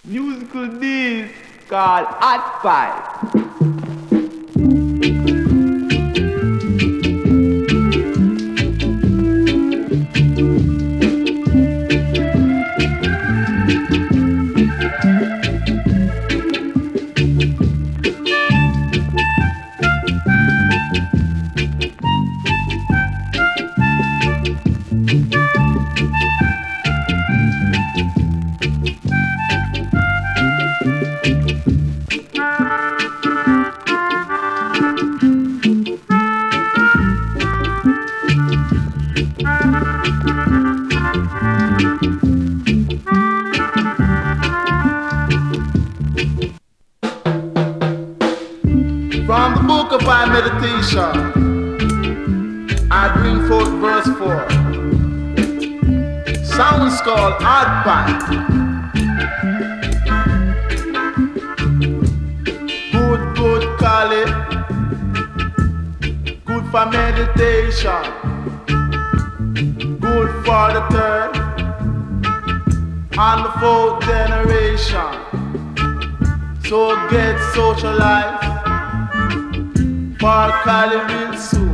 musical beat called Hot Pipe. From the book of our meditation, I bring forth verse 4. Sounds called Hot Pipe. Good, call it. Good for meditation. Good for the third and the fourth generation. So get socialized. For Cali real soon.